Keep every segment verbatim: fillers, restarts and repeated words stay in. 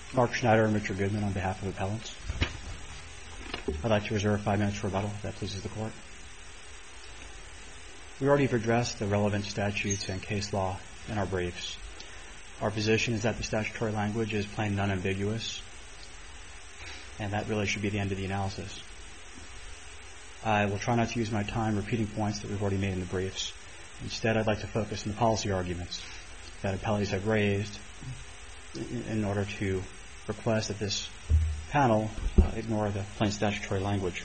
Mark Schneider and Richard Goodman on behalf of appellants. I'd like to reserve five minutes for rebuttal, if that pleases the Court. We already have addressed the relevant statutes and case law in our briefs. Our position is that the statutory language is plain and unambiguous, and that really should be the end of the analysis. I will try not to use my time repeating points that we've already made in the briefs. Instead, I'd like to focus on the policy arguments that appellees have raised in order to request that this panel uh, ignore the plain statutory language.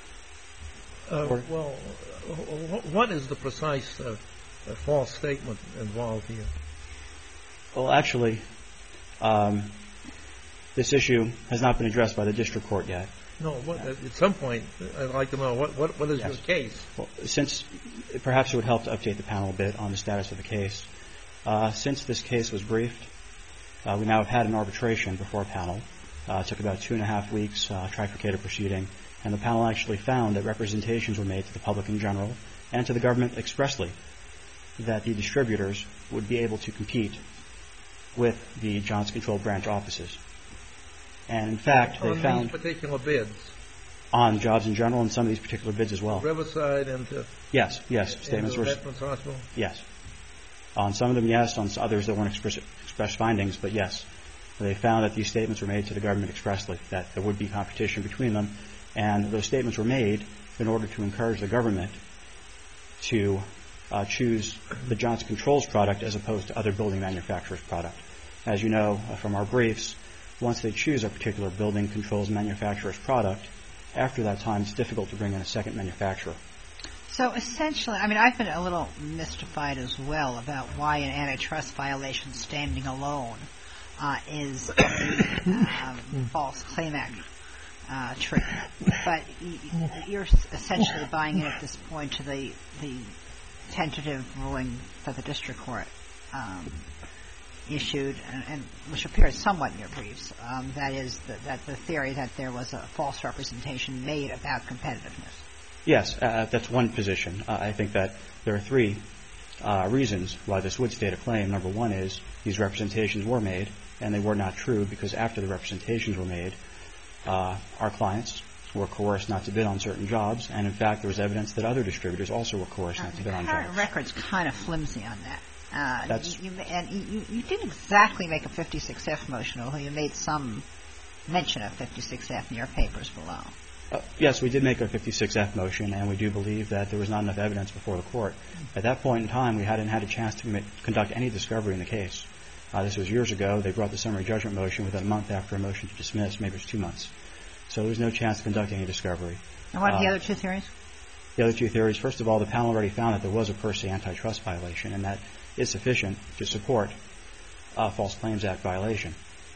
Uh, well, what is the precise uh, uh, false statement involved here? Well, actually, um, this issue has not been addressed by the district court yet. No, what, at some point, I'd like to know, what, what, what is yes. your case? Well, since perhaps it would help to update the panel a bit on the status of the case. Uh, since this case was briefed, uh, we now have had an arbitration before a panel. Uh, it took about two and a half weeks, uh, trifurcated proceeding, and the panel actually found that representations were made to the public in general and to the government expressly that the distributors would be able to compete with the Johnson Control Branch offices. And in fact, they on found... On these particular bids? On jobs in general and some of these particular bids as well. Riverside and to... Yes, yes. Statements were... Veterans Hospital? Yes. On some of them, yes. On others, there weren't express, express findings, but yes. They found that these statements were made to the government expressly, that there would be competition between them, and those statements were made in order to encourage the government to uh, choose the Johnson Controls product as opposed to other building manufacturers' product. As you know uh, from our briefs, once they choose a particular building controls manufacturer's product, after that time it's difficult to bring in a second manufacturer. So essentially, I mean, I've been a little mystified as well about why an antitrust violation standing alone uh, is a um, false claim act uh, treatment. But you're essentially buying it at this point to the the tentative ruling that the district court um, issued, and, and which appears somewhat in your briefs. Um, that is, the, that the theory that there was a false representation made about competitiveness. Yes, uh, that's one position. Uh, I think that there are three uh, reasons why this would state a claim. Number one is these representations were made, and they were not true because after the representations were made, uh, our clients were coerced not to bid on certain jobs, and in fact there was evidence that other distributors also were coerced uh, not to bid on jobs. The current record's kind of flimsy on that. Uh, That's you, you, and you, you didn't exactly make a fifty-six F motion, although you made some mention of fifty-six F in your papers below. Uh, yes, we did make a fifty-six F motion, and we do believe that there was not enough evidence before the court. At that point in time, we hadn't had a chance to make, conduct any discovery in the case. Uh, this was years ago. They brought the summary judgment motion within a month after a motion to dismiss. Maybe it was two months. So there was no chance to conduct any discovery. And what are uh, the other two theories? The other two theories, first of all, the panel already found that there was a per se antitrust violation, and that is sufficient to support a False Claims Act violation.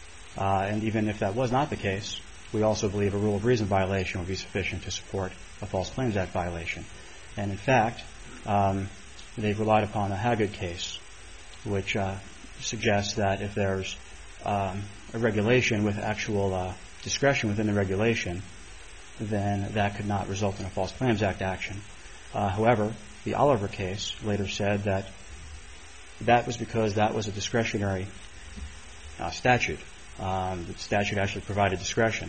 Uh, and even if that was not the case, we also believe a rule of reason violation would be sufficient to support a False Claims Act violation. And in fact, um, they've relied upon the Haggard case, which uh, suggests that if there's um, a regulation with actual uh, discretion within the regulation, then that could not result in a False Claims Act action. Uh, however, the Oliver case later said that that was because that was a discretionary uh, statute. Um, the statute actually provided discretion.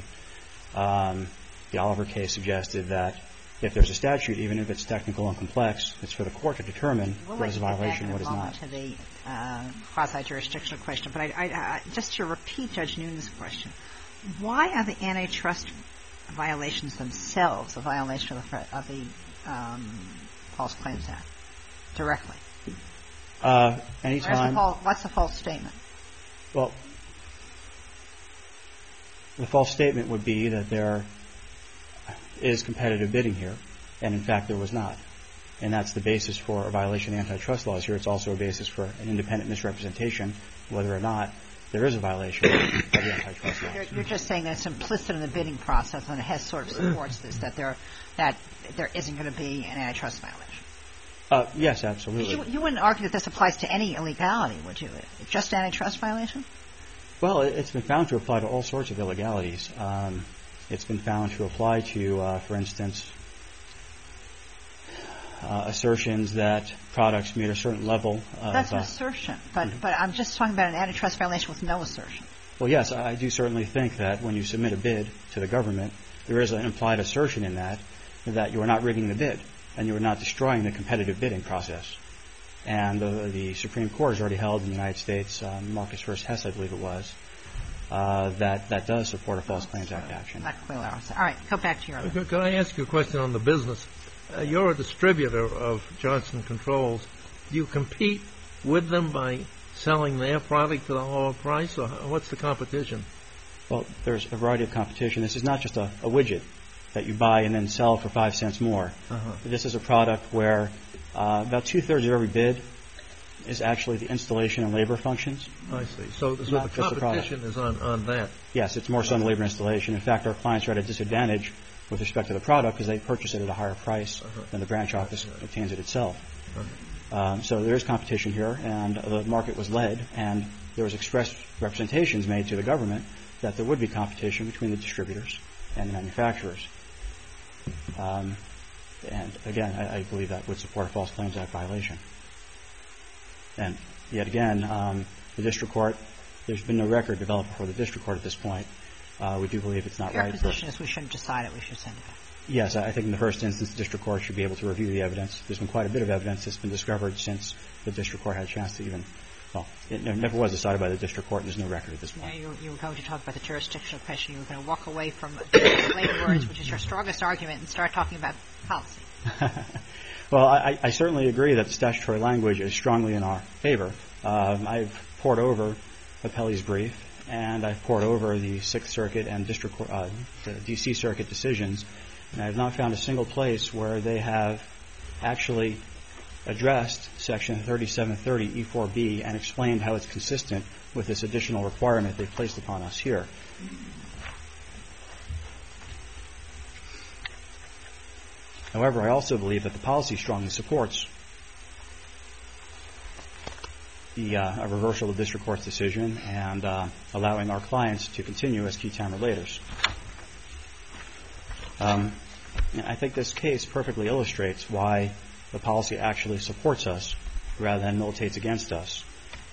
Um, the Oliver case suggested that if there's a statute, even if it's technical and complex, it's for the court to determine we'll what is a violation and what is not. To the uh, quasi-jurisdictional question, but I, I, I, just to repeat Judge Noonan's question, why are the antitrust violations themselves a violation of the, of the um, False Claims Act directly? Uh, anytime. The false, what's the false statement? Well, the false statement would be that there is competitive bidding here, and in fact there was not. And that's the basis for a violation of antitrust laws here. It's also a basis for an independent misrepresentation, whether or not there is a violation of the antitrust laws. You're, you're just saying that it's implicit in the bidding process, and it has sort of supports this, that there that there isn't going to be an antitrust violation. Uh, yes, absolutely. You, you wouldn't argue that this applies to any illegality, would you? Just antitrust violation? Well, it's been found to apply to all sorts of illegalities. Um, it's been found to apply to, uh, for instance, uh, assertions that products meet a certain level of... That's an uh, assertion, but, mm-hmm. but I'm just talking about an antitrust violation with no assertion. Well, yes, I do certainly think that when you submit a bid to the government, there is an implied assertion in that that you are not rigging the bid and you are not destroying the competitive bidding process. And the, the Supreme Court has already held in the United States, um, Marcus v. Hess, I believe it was, uh, that that does support a False Claims Act action. All right, go back to your other. Could I ask you a question on the business? Uh, you're a distributor of Johnson Controls. Do you compete with them by selling their product at a lower price, or what's the competition? Well, there's a variety of competition. This is not just a, a widget that you buy and then sell for five cents more. Uh-huh. This is a product where uh, about two-thirds of every bid is actually the installation and labor functions. I see. So, so the competition is on, on that. Yes, it's more so on the labor installation. In fact, our clients are at a disadvantage with respect to the product because they purchase it at a higher price uh-huh. than the branch office uh-huh. obtains it itself. Uh-huh. Um, so there is competition here, and the market was led, and there was express representations made to the government that there would be competition between the distributors and the manufacturers. Um, and again, I, I believe that would support a False Claims Act violation. And yet again, um, the district court, there's been no record developed before the district court at this point. Uh, we do believe it's not Your right. Your position is we shouldn't decide it, we should send it back. Yes, I think in the first instance, the district court should be able to review the evidence. There's been quite a bit of evidence that's been discovered since the district court had a chance to even, well, it never was decided by the district court, and there's no record at this point. Yeah, you, you were going to talk about the jurisdictional question. You were going to walk away from labor words, which is your strongest argument, and start talking about policy. Well, I, I certainly agree that the statutory language is strongly in our favor. Um, I've pored over Appellee's brief, and I've pored over the Sixth Circuit and District Court, uh, the D C Circuit decisions, and I have not found a single place where they have actually addressed Section thirty-seven thirty E four B and explained how it's consistent with this additional requirement they placed upon us here. However, I also believe that the policy strongly supports the uh, a reversal of the district court's decision and uh, allowing our clients to continue as key time relators. Um, I think this case perfectly illustrates why the policy actually supports us rather than militates against us.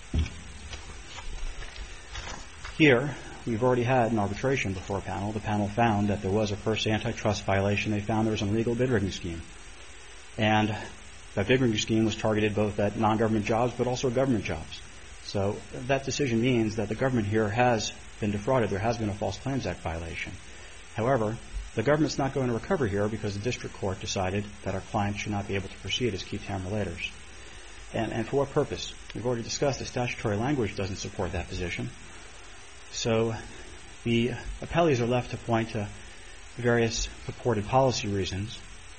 Here, we've already had an arbitration before a panel. The panel found that there was a per se antitrust violation. They found there was an illegal bid rigging scheme. And that bid rigging scheme was targeted both at non-government jobs but also government jobs. So that decision means that the government here has been defrauded. There has been a False Claims Act violation. However, the government's not going to recover here because the district court decided that our clients should not be able to proceed as key time relators. And, and for what purpose? We've already discussed the statutory language doesn't support that position. So the appellees are left to point to various purported policy reasons.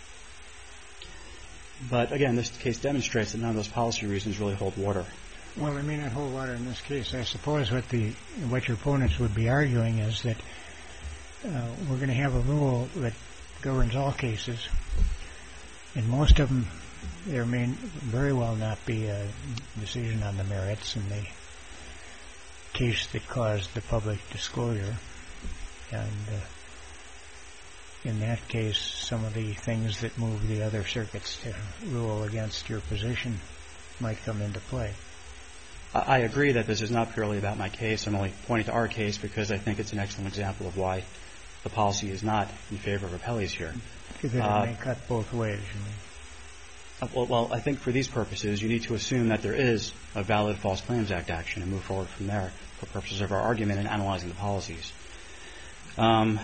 But again, this case demonstrates that none of those policy reasons really hold water. Well, they may not hold water in this case. I suppose what the what your opponents would be arguing is that uh, we're going to have a rule that governs all cases. In most of them, there may very well not be a decision on the merits in the case that caused the public disclosure. And uh, in that case, some of the things that move the other circuits to rule against your position might come into play. I agree that this is not purely about my case. I'm only pointing to our case because I think it's an excellent example of why the policy is not in favor of appellees here. Because it uh, may cut both ways, you mean? Uh, well, well, I think for these purposes, you need to assume that there is a valid False Claims Act action and move forward from there for purposes of our argument in analyzing the policies. Um,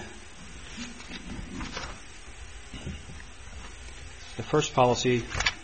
the first policy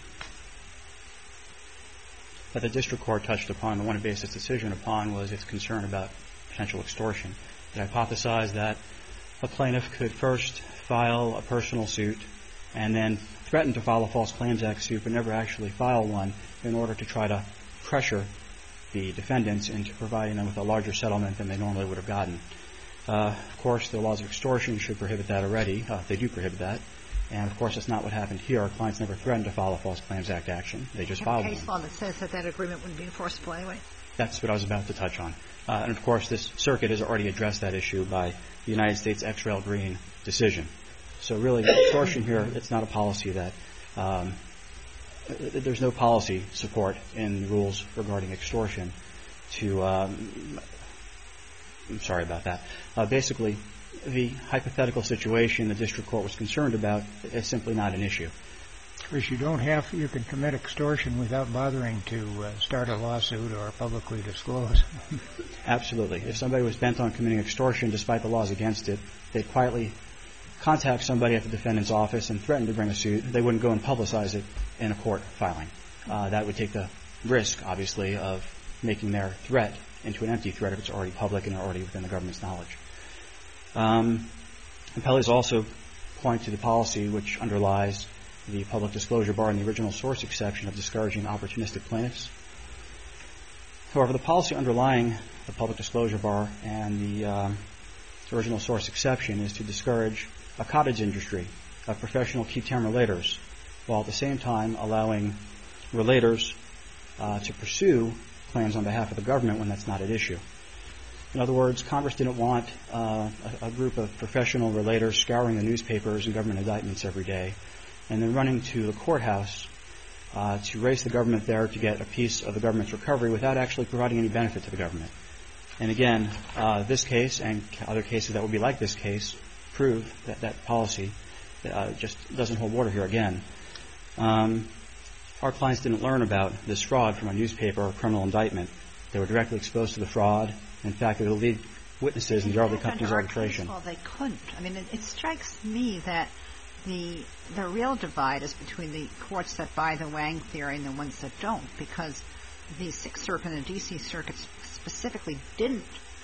that the district court touched upon, the one it based its decision upon, was its concern about potential extortion. It hypothesized that a plaintiff could first file a personal suit and then threaten to file a False Claims Act suit but never actually file one in order to try to pressure the defendants into providing them with a larger settlement than they normally would have gotten. Uh, of course, the laws of extortion should prohibit that already. Uh, they do prohibit that. And, of course, that's not what happened here. Our clients never threatened to file a False Claims Act action. They just filed one. Case law that says that that agreement wouldn't be enforceable anyway? That's what I was about to touch on. Uh, and, of course, this circuit has already addressed that issue by the United States X Rail Green decision. So, really, extortion here, it's not a policy that um, – there's no policy support in the rules regarding extortion to um, I'm sorry about that. Uh, basically, the hypothetical situation the district court was concerned about is simply not an issue. Chris, you don't have, you can commit extortion without bothering to uh, start a lawsuit or publicly disclose. Absolutely. If somebody was bent on committing extortion despite the laws against it, they'd quietly contact somebody at the defendant's office and threaten to bring a suit. They wouldn't go and publicize it in a court filing. Uh, that would take the risk, obviously, of making their threat into an empty threat if it's already public and already within the government's knowledge. Um, appellees also point to the policy which underlies the public disclosure bar in the original source exception of discouraging opportunistic plaintiffs. However, the policy underlying the public disclosure bar and the um, original source exception is to discourage a cottage industry of professional key-term relators, while at the same time allowing relators uh, to pursue claims on behalf of the government when that's not at issue. In other words, Congress didn't want uh, a, a group of professional relators scouring the newspapers and government indictments every day and then running to the courthouse uh, to race the government there to get a piece of the government's recovery without actually providing any benefit to the government. And again, uh, this case and other cases that would be like this case prove that that policy uh, just doesn't hold water here again. Um, our clients didn't learn about this fraud from a newspaper or criminal indictment. They were directly exposed to the fraud. In fact, they were the lead witnesses in the Yardley Company's arbitration. Well, they couldn't. I mean, it, it strikes me that the the real divide is between the courts that buy the Wang theory and the ones that don't, because the Sixth Circuit and the D C Circuit specifically didn't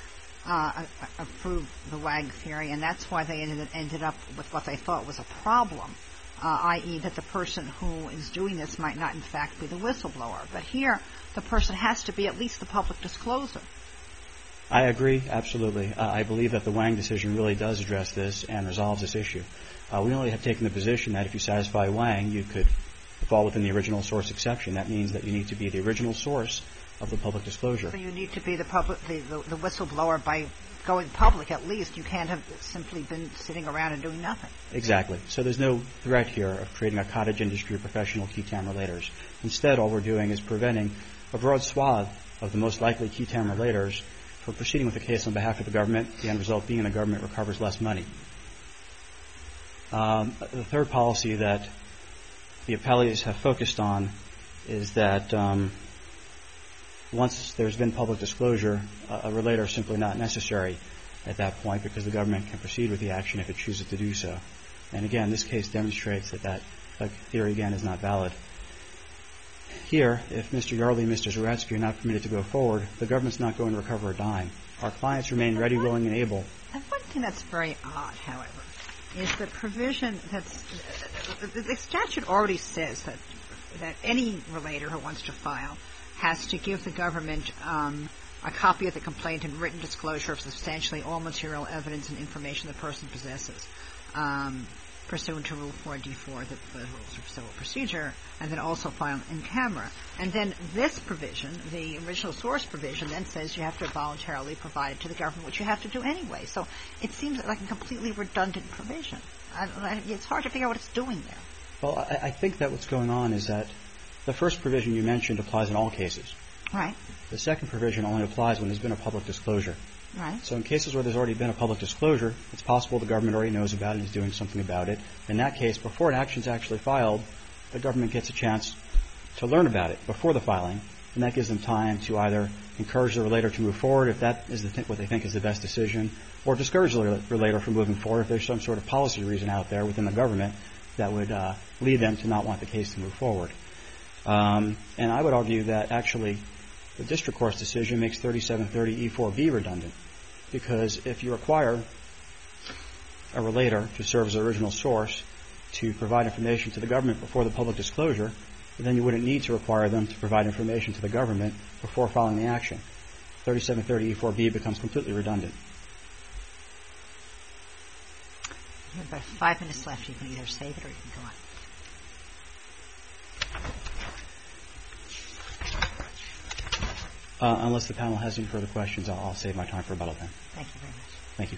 uh, approve the Wang theory, and that's why they ended, ended up with what they thought was a problem, uh, that is that the person who is doing this might not in fact be the whistleblower. But here, the person has to be at least the public discloser. I agree, absolutely. Uh, I believe that the Wang decision really does address this and resolves this issue. Uh, we only have taken the position that if you satisfy Wang, you could fall within the original source exception. That means that you need to be the original source of the public disclosure. So you need to be the public, the, the, the whistleblower by going public at least. You can't have simply been sitting around and doing nothing. Exactly. So there's no threat here of creating a cottage industry of professional key-tam relators. Instead, all we're doing is preventing a broad swath of the most likely key-tam relators from proceeding with a case on behalf of the government, the end result being the government recovers less money. Um, the third policy that the appellees have focused on is that um, once there's been public disclosure, uh, a relator is simply not necessary at that point because the government can proceed with the action if it chooses to do so. And again, this case demonstrates that that uh, theory, again, is not valid. Here, if Mister Yardley and Mister Zaretsky are not permitted to go forward, the government's not going to recover a dime. Our clients remain ready, willing, and able. And one thing that's very odd, however, is the provision that's uh, the, the statute already says that that any relator who wants to file has to give the government um, a copy of the complaint and written disclosure of substantially all material evidence and information the person possesses, um, pursuant to Rule four D four, the, the Rules of Civil Procedure, and then also file in camera. And then this provision, the original source provision, then says you have to voluntarily provide it to the government, which you have to do anyway. So it seems like a completely redundant provision. I, I, it's hard to figure out what it's doing there. Well, I, I think that what's going on is that the first provision you mentioned applies in all cases. Right. The second provision only applies when there's been a public disclosure. Right. So in cases where there's already been a public disclosure, it's possible the government already knows about it and is doing something about it. In that case, before an action is actually filed, the government gets a chance to learn about it before the filing, and that gives them time to either encourage the relator to move forward if that is the th- what they think is the best decision, or discourage the relator from moving forward if there's some sort of policy reason out there within the government that would uh, lead them to not want the case to move forward. Um, and I would argue that actually the district court's decision makes thirty-seven thirty E four B redundant, because if you require a relator to serve as an original source to provide information to the government before the public disclosure, then you wouldn't need to require them to provide information to the government before filing the action. thirty-seven thirty E four B becomes completely redundant. You have about five minutes left. You can either save it or you can go on. Uh, unless the panel has any further questions, I'll, I'll save my time for rebuttal then. Thank you very much. Thank you.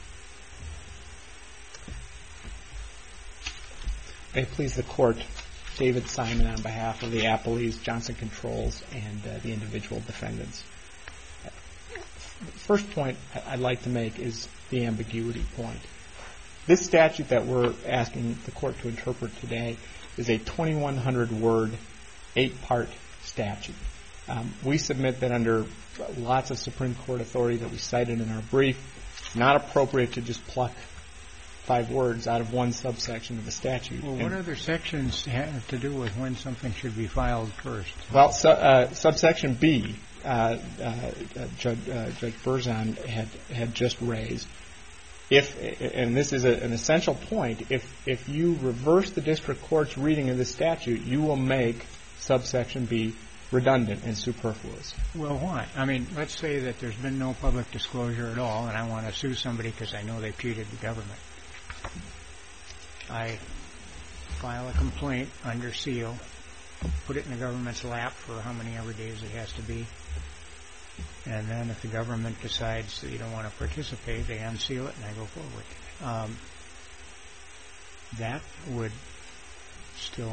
May it please the Court. David Simon on behalf of the Appellees, Johnson Controls, and uh, the individual defendants. The first point I'd like to make is the ambiguity point. This statute that we're asking the court to interpret today is a twenty-one hundred word, eight-part statute. Um, we submit that under lots of Supreme Court authority that we cited in our brief, it's not appropriate to just pluck five words out of one subsection of the statute. Well, what other sections have to do with when something should be filed first? Well, su- uh, subsection B, uh, uh, Judge, uh, Judge Berzon had had just raised. If, and this is a, an essential point, if if you reverse the district court's reading of the statute, you will make subsection B redundant and superfluous. Well, why? I mean, let's say that there's been no public disclosure at all, and I want to sue somebody because I know they've cheated the government. I file a complaint under seal, put it in the government's lap for how many ever days it has to be, and then if the government decides that you don't want to participate, they unseal it and I go forward. Um, that would still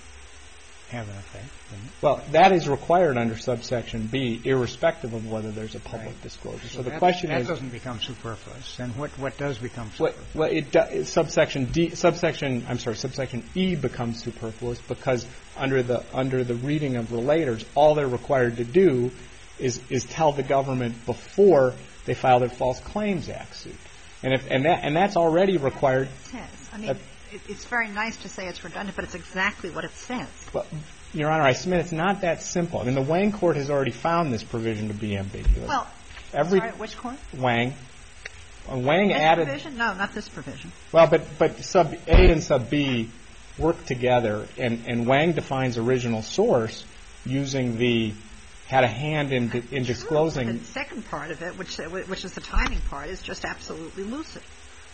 have an effect, wouldn't it? Well, that is required under subsection B, irrespective of whether there's a public Right. disclosure. So, So the that, question that is, doesn't become superfluous. Then what what does become what, superfluous? well, it do, subsection D, subsection I'm sorry, subsection E becomes superfluous because under the under the reading of relators, all they're required to do is is tell the government before they file their False Claims Act suit, and if and that and that's already required. It says. I mean, Uh, it, it's very nice to say it's redundant, but it's exactly what it says. Well, Your Honor, I submit it's not that simple. I mean, the Wang court has already found this provision to be ambiguous. Well, Every sorry, which court? Wang. Uh, Wang This added. provision? No, not this provision. Well, but but sub A and sub B work together, and, and Wang defines original source using the had a hand in in disclosing. True, but the second part of it, which which is the timing part, is just absolutely lucid.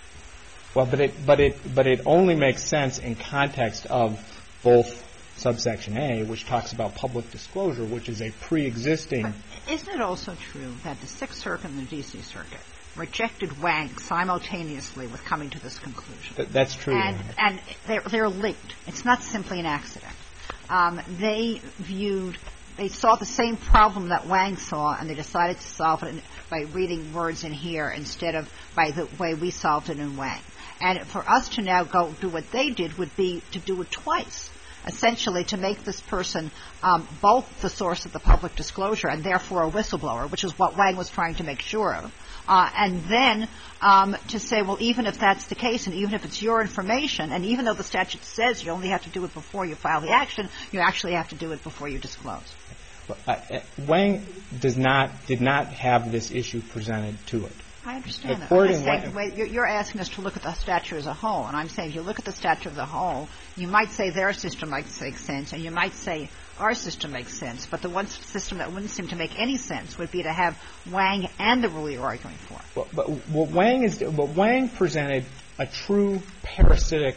Well, but it but it but it only makes sense in context of both subsection A, which talks about public disclosure, which is a pre-existing. But isn't it also true that the Sixth Circuit and the D C Circuit rejected Wang simultaneously with coming to this conclusion? Th- that's true. And, and they're, they're linked. It's not simply an accident. Um, they viewed, they saw the same problem that Wang saw, and they decided to solve it by reading words in here instead of by the way we solved it in Wang. And for us to now go do what they did would be to do it twice, essentially to make this person um, both the source of the public disclosure and therefore a whistleblower, which is what Wang was trying to make sure of. Uh, and then um, to say, well, even if that's the case and even if it's your information, and even though the statute says you only have to do it before you file the action, you actually have to do it before you disclose. Uh, Wang does not did not have this issue presented to it. I understand that. court I'm just in saying, Wang- the way you're, you're asking us to look at the statute as a whole, and I'm saying if you look at the statute as a whole, you might say their system makes sense, and you might say our system makes sense, but the one system that wouldn't seem to make any sense would be to have Wang and the rule you're arguing for. Well, but what Wang is, what Wang presented a true parasitic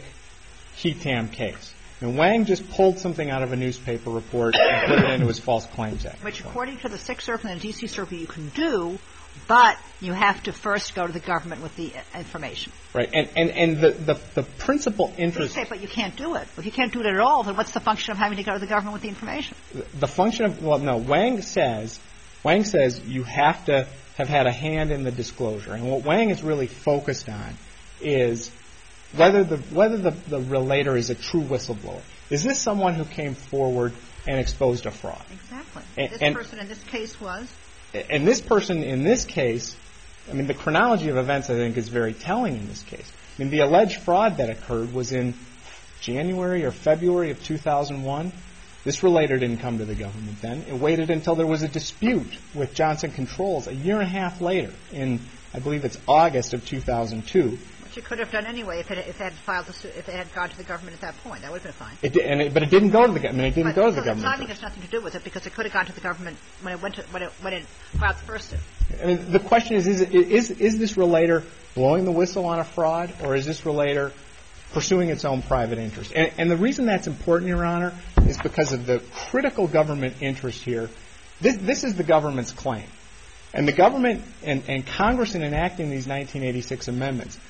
Ketam case. And Wang just pulled something out of a newspaper report and put it into his False Claims Act. Which, according to the Sixth Circuit and the D C Circuit, you can do, but you have to first go to the government with the information. Right. And and, and the, the, the principal You interest. say, but you can't do it. If you can't do it at all, then what's the function of having to go to the government with the information? The function of, well, no, Wang says, Wang says you have to have had a hand in the disclosure. And what Wang is really focused on is whether the whether the, the relator is a true whistleblower. Is this someone who came forward and exposed a fraud? Exactly. And, This and, person in this case was? and this person in this case, I mean, the chronology of events, I think, is very telling in this case. I mean, the alleged fraud that occurred was in January or February of two thousand one. This relator didn't come to the government then. It waited until there was a dispute with Johnson Controls a year and a half later in, I believe it's August of two thousand two. Which it could have done anyway if it, if it had filed the, if it had gone to the government at that point. That would have been fine. It did, and it, but it didn't go to the government. It didn't but go to the so government. The timing has nothing to do with it because it could have gone to the government when it went to, when it, when it filed the first suit. I mean, the question is, is, is, is this relator blowing the whistle on a fraud, or is this relator pursuing its own private interest? And, and the reason that's important, Your Honor, is because of the critical government interest here. This, this is the government's claim. And the government and, and Congress, in enacting these nineteen eighty-six amendments,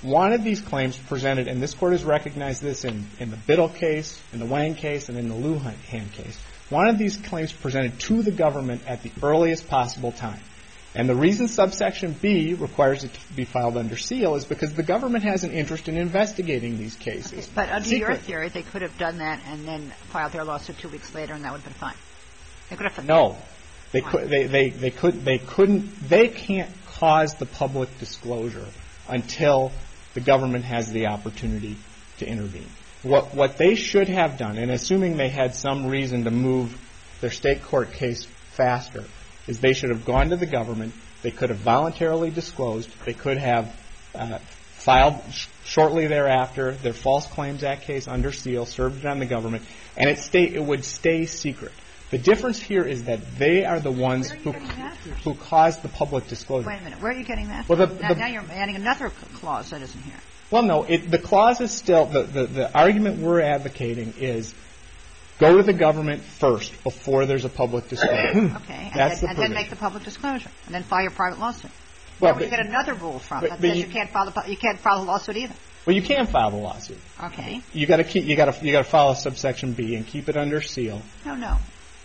wanted these claims presented, and this Court has recognized this in, in the Biddle case, in the Wang case, and in the Lujan case, wanted these claims presented to the government at the earliest possible time. And the reason subsection B requires it to be filed under seal is because the government has an interest in investigating these cases. Okay, but under Secret. your theory, they could have done that and then filed their lawsuit two weeks later, and that would have been fine. They could have. No, they could. They, they they could. They couldn't. They can't cause the public disclosure until the government has the opportunity to intervene. What what they should have done, and assuming they had some reason to move their state court case faster, is they should have gone to the government. They could have voluntarily disclosed. They could have uh, filed sh- shortly thereafter their False Claims Act case under seal, served it on the government, and it stay it would stay secret. The difference here is that they are the ones who who caused the public disclosure. Wait a minute. Where are you getting that? Well, the, now, the, now you're adding another clause that isn't here. Well, no. It, the clause is still the, the the argument we're advocating is go to the government first before there's a public disclosure. Okay. And, That's then, the and then make the public disclosure, and then file your private lawsuit. Well, Where would you but, get another rule from but, that but says you, you can't file the you can't file the lawsuit either? Well, you can file the lawsuit. Okay. You got to keep. You got to. You got to file a subsection B and keep it under seal. No, no.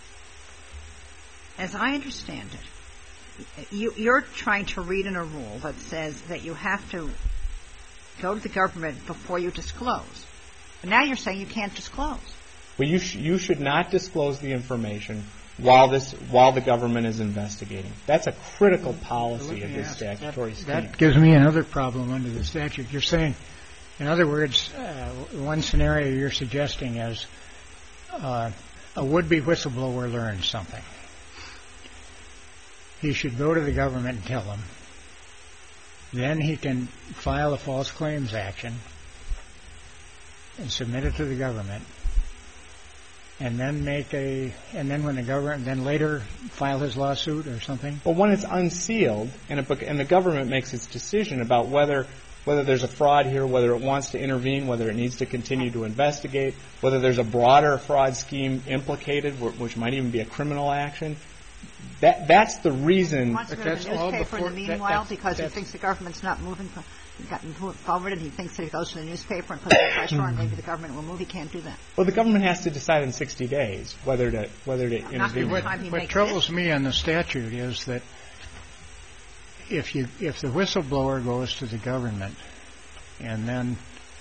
As I understand it, you, you're trying to read in a rule that says that you have to go to the government before you disclose. But now you're saying you can't disclose. Well, you sh- you should not disclose the information while this while the government is investigating. That's a critical policy of this statutory scheme. That gives me another problem under the statute. You're saying, in other words, uh, one scenario you're suggesting is uh, a would-be whistleblower learns something. He should go to the government and tell them. Then he can file a false claims action and submit it to the government, and then make a and then when the government then later file his lawsuit or something. Well, when it's unsealed and it, and the government makes its decision about whether whether there's a fraud here, whether it wants to intervene, whether it needs to continue to investigate, whether there's a broader fraud scheme implicated, which might even be a criminal action. That that's the reason. He wants to go to the newspaper before, in the meanwhile that, because he thinks the government's not moving gotten forward, and he thinks that he goes to the newspaper and puts the pressure on, maybe the government will move. He can't do that. Well, the government has to decide in sixty days whether to whether to Not intervene. the What, time he what makes troubles it. me on the statute is that if you if the whistleblower goes to the government and then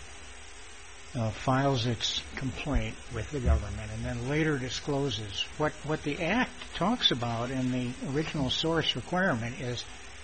uh, files its complaint with the government and then later discloses what what the Act talks about in the original source requirement is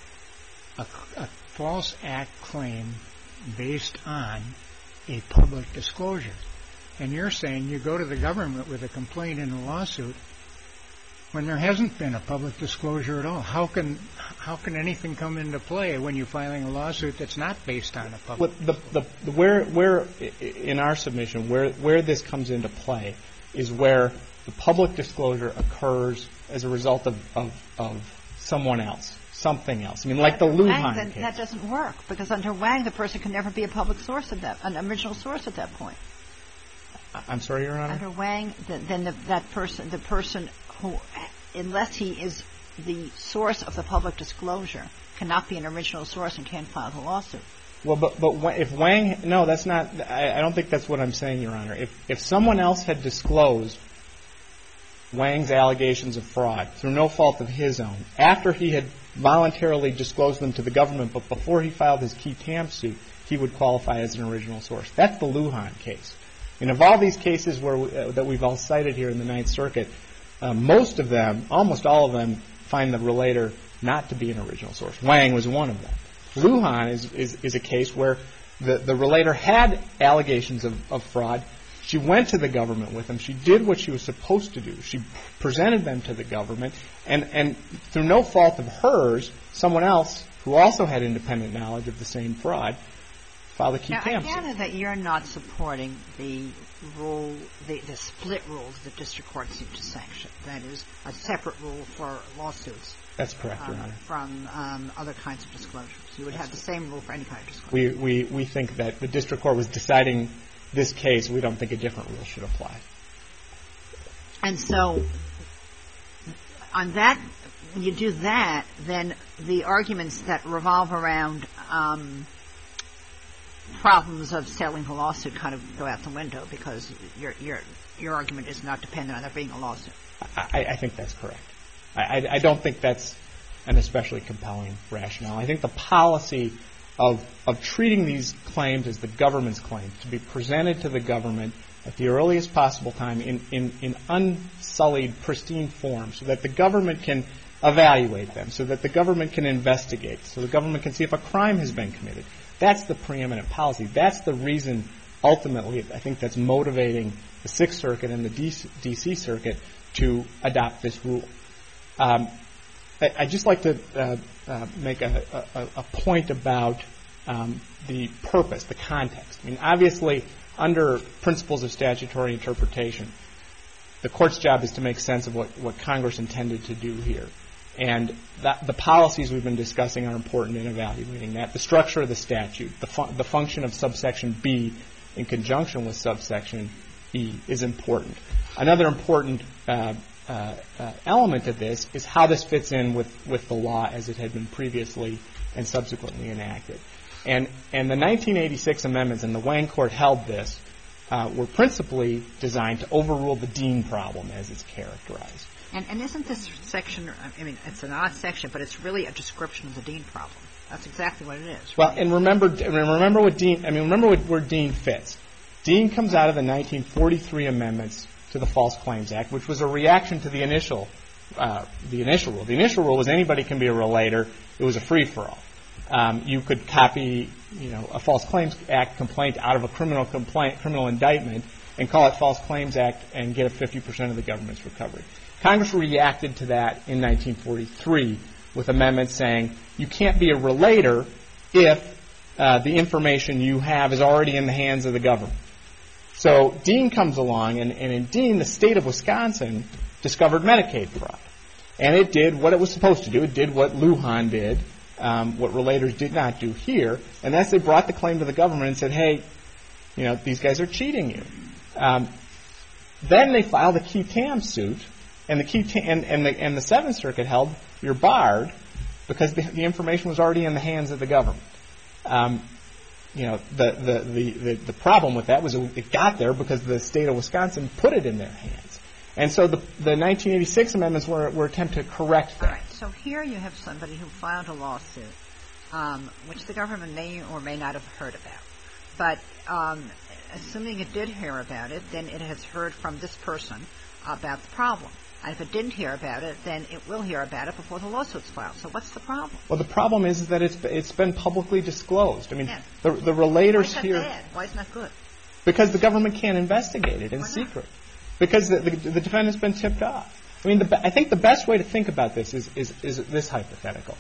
a, a false act claim based on a public disclosure. And you're saying you go to the government with a complaint in a lawsuit when there hasn't been a public disclosure at all. How can how can anything come into play when you're filing a lawsuit that's not based on a public Well, the, the, the, where where in our submission where where this comes into play is where the public disclosure occurs as a result of, of, of someone else, something else. I mean, like the Lujan Wang, case. that doesn't work because under Wang, the person can never be a public source at that, an original source at that point. I'm sorry, Your Honor? Under Wang, the, then the, that person, the person who, unless he is the source of the public disclosure, cannot be an original source and can't file the lawsuit. Well, but but if Wang, no, that's not. I, I don't think that's what I'm saying, Your Honor. If if someone else had disclosed Wang's allegations of fraud through no fault of his own, after he had voluntarily disclosed them to the government, but before he filed his key tam suit, he would qualify as an original source. That's the Lujan case. And of all these cases where we, uh, that we've all cited here in the Ninth Circuit, uh, most of them, almost all of them, find the relator not to be an original source. Wang was one of them. Lujan is, is, is a case where the, the relator had allegations of, of fraud. She went to the government with them. She did what she was supposed to do. She presented them to the government. And, and through no fault of hers, someone else who also had independent knowledge of the same fraud filed a key Now, tam I suit. gather that you're not supporting the rule, the, the split rules the district court seemed to sanction. That is, a separate rule for lawsuits. That's correct, Your um, Honor. From um, other kinds of disclosures. You would have the same rule for any kind of disclosure. We, we, we think that the district court was deciding this case. We don't think a different rule should apply. And so, on that, when you do that, then the arguments that revolve around um, problems of settling the lawsuit kind of go out the window because your your your argument is not dependent on there being a lawsuit. I, I think that's correct. I, I, I don't think that's an especially compelling rationale. I think the policy of of treating these claims as the government's claims, to be presented to the government at the earliest possible time in, in, in unsullied, pristine form, so that the government can evaluate them, so that the government can investigate, so the government can see if a crime has been committed. That's the preeminent policy. That's the reason, ultimately, I think that's motivating the Sixth Circuit and the D C Circuit to adopt this rule. Um, I, I'd just like to uh, uh, make a, a, a point about um, the purpose, the context. I mean, obviously, under principles of statutory interpretation, the court's job is to make sense of what, what Congress intended to do here. And that, the policies we've been discussing are important in evaluating that. The structure of the statute, the, fu- the function of subsection B in conjunction with subsection E is important. Another important uh, uh, uh, element of this is how this fits in with, with the law as it had been previously and subsequently enacted. And, and the nineteen eighty-six amendments, and the Wayne Court held this, uh, were principally designed to overrule the Dean problem as it's characterized. And, and isn't this section, I mean, it's an odd section, but it's really a description of the Dean problem. That's exactly what it is. Right? Well, and remember, remember what Dean, I mean, remember what, where Dean fits. Dean comes out of the nineteen forty-three amendments to the False Claims Act, which was a reaction to the initial, uh, the initial rule. The initial rule was anybody can be a relator. It was a free-for-all. Um, you could copy, you know, a False Claims Act complaint out of a criminal complaint, criminal indictment, and call it False Claims Act and get a fifty percent of the government's recovery. Congress reacted to that in nineteen forty-three with amendments saying you can't be a relator if uh, the information you have is already in the hands of the government. So Dean comes along, and, and in Dean, the state of Wisconsin discovered Medicaid fraud. And it did what it was supposed to do. It did what Lujan did, um, what relators did not do here, and that's they brought the claim to the government and said, hey, you know, these guys are cheating you. Um, then they filed a key tam suit, and the key tam, and, and the and the Seventh Circuit held you're barred because the, the information was already in the hands of the government. Um, you know, the the, the the the problem with that was it got there because the state of Wisconsin put it in their hands, and so the the nineteen eighty-six amendments were were attempt to correct that. All right. So here you have somebody who filed a lawsuit, um, which the government may or may not have heard about, but um, assuming it did hear about it, then it has heard from this person about the problem. And if it didn't hear about it, then it will hear about it before the lawsuit's filed. So what's the problem? Well, the problem is that it's it's been publicly disclosed. I mean, yeah. the the relators Why is that here bad? Why isn't that good? Because the government can't investigate it in Why not? secret. Because the, the the defendant's been tipped off. I mean, the, I think the best way to think about this is is is this hypothetical.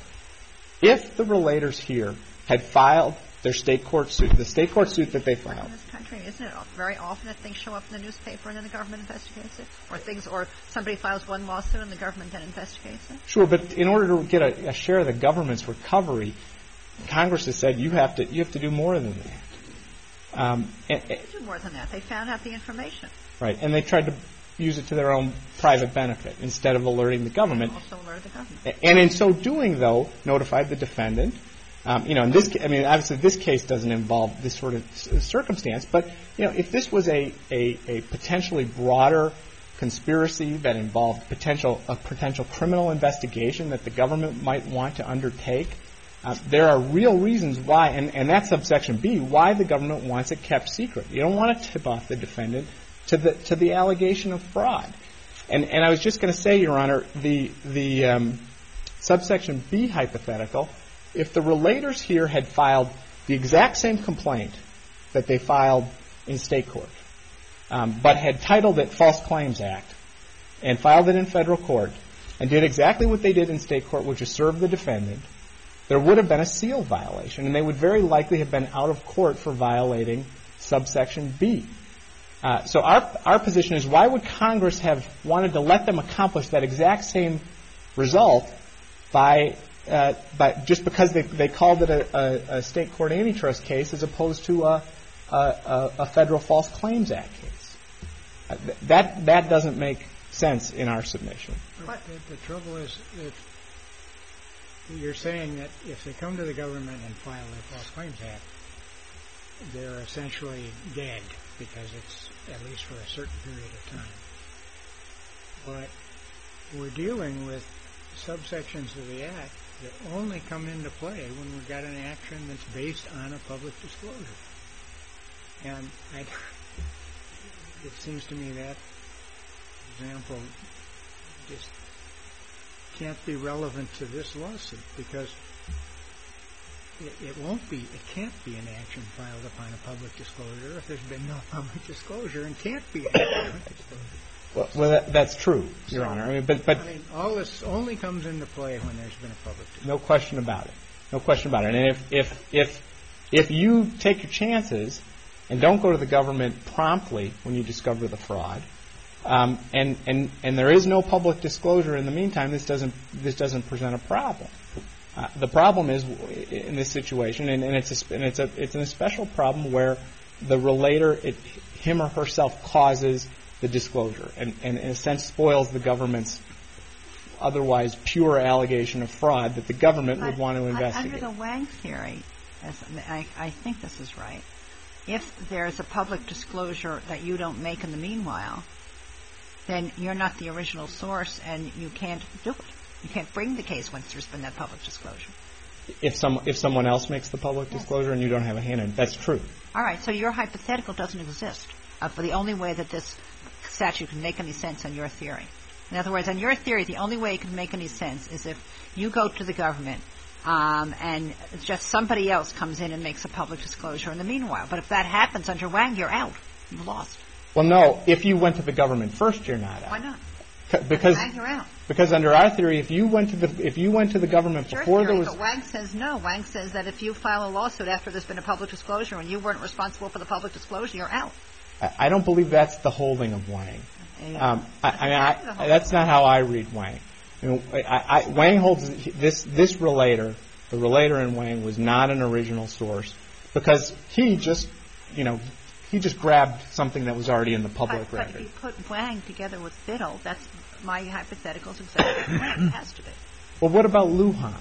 If the relators here had filed their state court suit, the state court suit that they filed. In this country, isn't it very often that things show up in the newspaper and then the government investigates it? Or things, or somebody files one lawsuit and the government then investigates it? Sure, but in order to get a, a share of the government's recovery, Congress has said you have to you have to do more than that. Um, and, They do more than that. They found out the information. Right, and they tried to use it to their own private benefit instead of alerting the government. Also alerted the government. And in so doing, though, notified the defendant. Um, you know, in this, I mean, obviously, this case doesn't involve this sort of circumstance. But you know, if this was a a, a potentially broader conspiracy that involved potential a potential criminal investigation that the government might want to undertake, uh, there are real reasons why, and, and that's subsection B, why the government wants it kept secret. You don't want to tip off the defendant to the to the allegation of fraud. And and I was just going to say, Your Honor, the the um, subsection B hypothetical. If the relators here had filed the exact same complaint that they filed in state court, um, but had titled it False Claims Act and filed it in federal court and did exactly what they did in state court, which is serve the defendant, there would have been a seal violation, and they would very likely have been out of court for violating subsection B. Uh, so our our position is, why would Congress have wanted to let them accomplish that exact same result by Uh, but just because they, they called it a, a, a state court antitrust case as opposed to a, a, a federal False Claims Act case. Uh, that that doesn't make sense in our submission. But the, the trouble is that you're saying that if they come to the government and file a False Claims Act, they're essentially dead because it's at least for a certain period of time. But we're dealing with subsections of the Act that only come into play when we've got an action that's based on a public disclosure. And I, it seems to me that example just can't be relevant to this lawsuit because it, it won't be, it can't be an action filed upon a public disclosure if there's been no public disclosure, and can't be a public disclosure. Well, well that, that's true, Your so, Honor. I mean, but but I mean, all this only comes into play when there's been a public disclosure. No question about it. No question about it. And if if if if you take your chances and don't go to the government promptly when you discover the fraud, um, and and and there is no public disclosure in the meantime, this doesn't this doesn't present a problem. Uh, the problem is in this situation, and, and it's a, and it's a it's a special problem where the relator, it, him or herself, causes the disclosure, and, and in a sense spoils the government's otherwise pure allegation of fraud that the government but would want to investigate. Under the Wang theory, as I, I think this is right, if there's a public disclosure that you don't make in the meanwhile, then you're not the original source and you can't do it. You can't bring the case once there's been that public disclosure. If some if someone else makes the public yes. disclosure and you don't have a hand in it, that's true. All right, so your hypothetical doesn't exist. Uh, for the only way that this statute can make any sense on your theory. In other words, on your theory, the only way it can make any sense is if you go to the government um, and just somebody else comes in and makes a public disclosure in the meanwhile. But if that happens under Wang, you're out. You've lost. Well, no. If you went to the government first, you're not out. Why not? Because Wang, you're out. Because under our theory, if you went to the if you went to the government It's before your theory, there was, but Wang says no. Wang says that if you file a lawsuit after there's been a public disclosure and you weren't responsible for the public disclosure, you're out. I don't believe that's the holding of Wang. Um, I, I mean, I, that's not how I read Wang. You know, I, I, Wang holds this this relator, the relator in Wang, was not an original source because he just, you know, he just grabbed something that was already in the public but, record. But if you put Wang together with Biddle, that's my hypotheticals exactly what it has to be. Well, what about Lujan?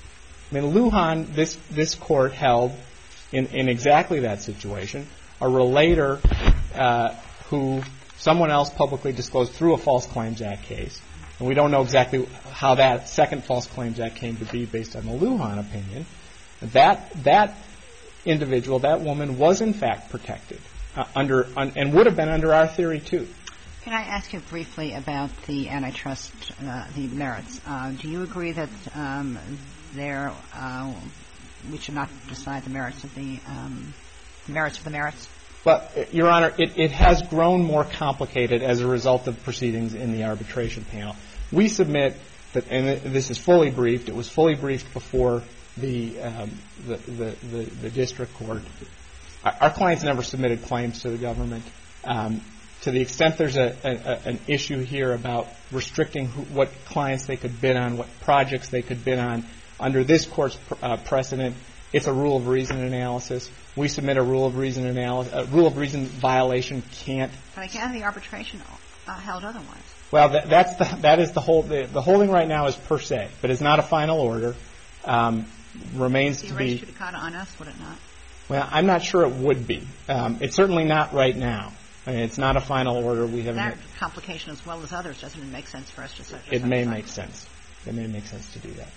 I mean, Lujan, this this court held in in exactly that situation, a relator uh, who someone else publicly disclosed through a False Claims Act case. And we don't know exactly how that second False Claims Act came to be based on the Lujan opinion. That that individual, that woman, was in fact protected uh, under un, and would have been under our theory too. Can I ask you briefly about the antitrust, uh, the merits? Uh, do you agree that um, there uh, we should not decide the merits of the um, merits of the merits? But, Your Honor, it, it has grown more complicated as a result of proceedings in the arbitration panel. We submit that, and this is fully briefed, it was fully briefed before the um, the, the, the, the district court. Our, our clients never submitted claims to the government. Um, to the extent there's a, a, an issue here about restricting who, what clients they could bid on, what projects they could bid on, under this court's uh, precedent, it's a rule of reason analysis. We submit a rule of reason analysis. A rule of reason violation can't. But again, the arbitration uh, held otherwise. Well, that, that's the that is the whole the, the holding right now is per se, but it's not a final order. Um, remains the to be. The judicata on us, would it not? Well, I'm not sure it would be. Um, it's certainly not right now. I mean, it's not a final order. We haven't. That complication, as well as others, doesn't it make sense for us to? It may make sense. It may make sense to do that.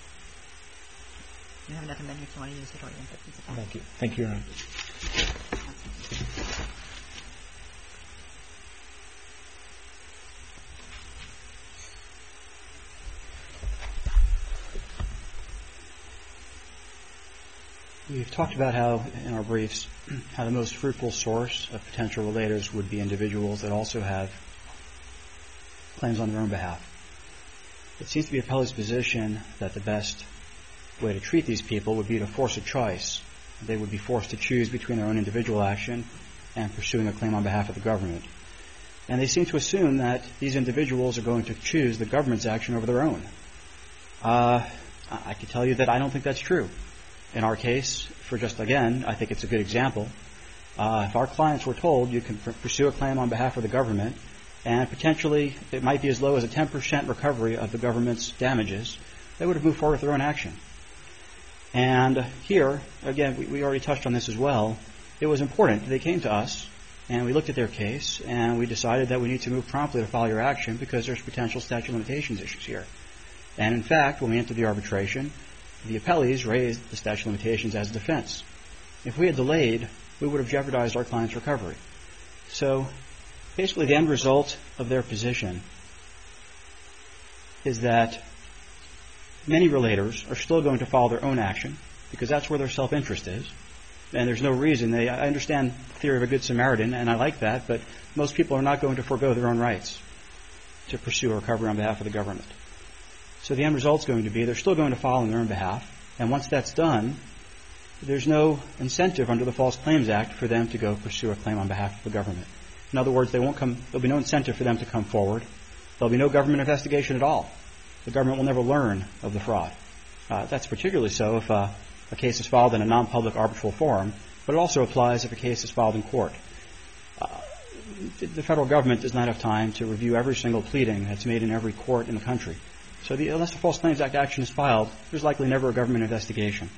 You have another minute if you want to use it, or you can. Thank you. Thank you, Your Honor. We've talked about how, in our briefs, how the most fruitful source of potential relators would be individuals that also have claims on their own behalf. It seems to be Appellee's position that the best way to treat these people would be to force a choice. They would be forced to choose between their own individual action and pursuing a claim on behalf of the government. And they seem to assume that these individuals are going to choose the government's action over their own. Uh, I can tell you that I don't think that's true. In our case, for just, again, I think it's a good example. Uh, if our clients were told you can pr- pursue a claim on behalf of the government and potentially it might be as low as a ten percent recovery of the government's damages, they would have moved forward with their own action. And here, again, we, we already touched on this as well, it was important. They came to us, and we looked at their case, and we decided that we need to move promptly to file your action because there's potential statute of limitations issues here. And, in fact, when we entered the arbitration, the appellees raised the statute of limitations as a defense. If we had delayed, we would have jeopardized our client's recovery. So, basically, the end result of their position is that many relators are still going to follow their own action because that's where their self-interest is. And there's no reason. They, I understand the theory of a good Samaritan, and I like that, but most people are not going to forego their own rights to pursue a recovery on behalf of the government. So the end result is going to be they're still going to file on their own behalf, and once that's done, there's no incentive under the False Claims Act for them to go pursue a claim on behalf of the government. In other words, they won't come, there'll be no incentive for them to come forward. There'll be no government investigation at all. The government will never learn of the fraud. Uh, that's particularly so if uh, a case is filed in a non-public arbitral forum, but it also applies if a case is filed in court. Uh, the federal government does not have time to review every single pleading that's made in every court in the country. So the, unless the False Claims Act action is filed, there's likely never a government investigation.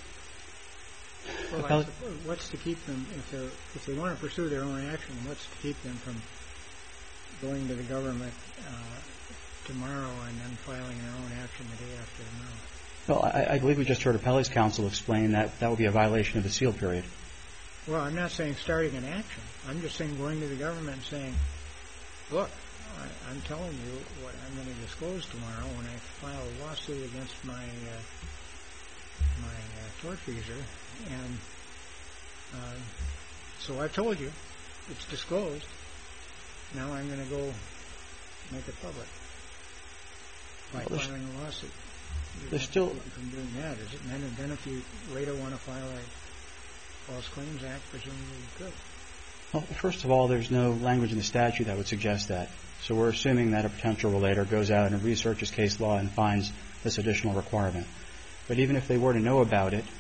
Well, I suppose, what's to keep them, if, they're, if they want to pursue their own action, what's to keep them from going to the government uh, tomorrow and then filing their own action the day after tomorrow? Well, I, I believe we just heard Appellee's counsel explain that that would be a violation of the seal period. Well, I'm not saying starting an action. I'm just saying going to the government and saying, look, I, I'm telling you what I'm going to disclose tomorrow when I file a lawsuit against my uh, my uh, tortfeasor. And uh, so I've told you it's disclosed. Now I'm going to go make it public by well, filing a lawsuit. There's still from doing that, is it? And then, then if you later want to file a False Claims Act, presumably you could. Well, first of all, there's no language in the statute that would suggest that. So we're assuming that a potential relator goes out and researches case law and finds this additional requirement. But even if they were to know about it,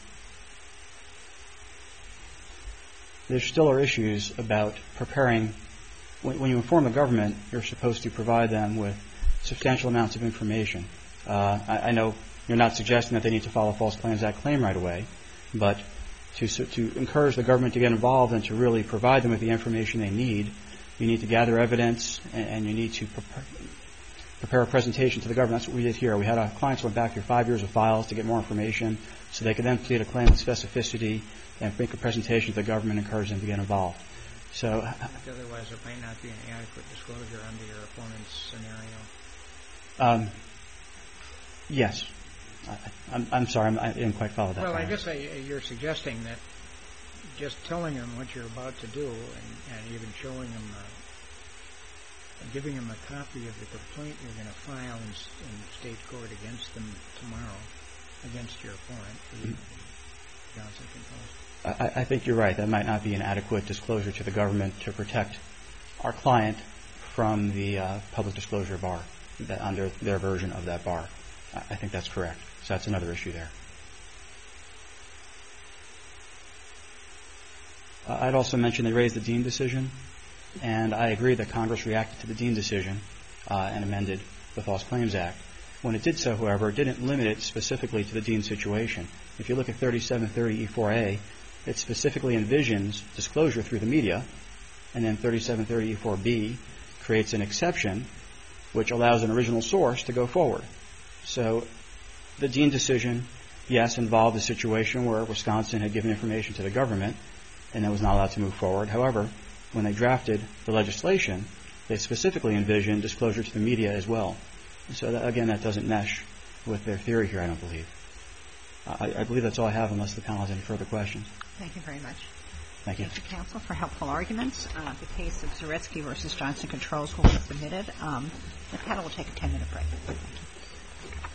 there still are issues about preparing. When, when you inform the government, you're supposed to provide them with substantial amounts of information. Uh, I, I know you're not suggesting that they need to file a False Claims Act claim right away, but to, to encourage the government to get involved and to really provide them with the information they need, you need to gather evidence and, and you need to prepare, prepare a presentation to the government. That's what we did here. We had our clients went back through five years of files to get more information so they could then plead a claim with specificity and make a presentation to the government and encourage them to get involved. So, otherwise, it might not be an adequate disclosure under your opponent's scenario. Um, yes. I, I'm, I'm sorry, I'm, I didn't quite follow that. Well, I guess I, you're suggesting that just telling them what you're about to do and, and even showing them, uh, giving them a copy of the complaint you're going to file in, in state court against them tomorrow, against your opponent, mm-hmm. Johnson Controls. I, I think you're right. That might not be an adequate disclosure to the government to protect our client from the uh, public disclosure bar, that under their version of that bar. I, I think that's correct. So that's another issue there. Uh, I'd also mention they raised the Dean decision, and I agree that Congress reacted to the Dean decision uh, and amended the False Claims Act. When it did so, however, it didn't limit it specifically to the Dean situation. If you look at thirty-seven thirty E four A, it specifically envisions disclosure through the media, and then thirty-seven thirty E four B creates an exception which allows an original source to go forward. So the Dean decision, yes, involved a situation where Wisconsin had given information to the government and that was not allowed to move forward. However, when they drafted the legislation, they specifically envisioned disclosure to the media as well. So that, again, that doesn't mesh with their theory here, I don't believe. I, I believe that's all I have unless the panel has any further questions. Thank you very much. Thank you. Thank you, counsel, for helpful arguments. Uh, the case of Zaretsky versus Johnson Controls will be submitted. Um, the panel will take a ten-minute break. Thank you.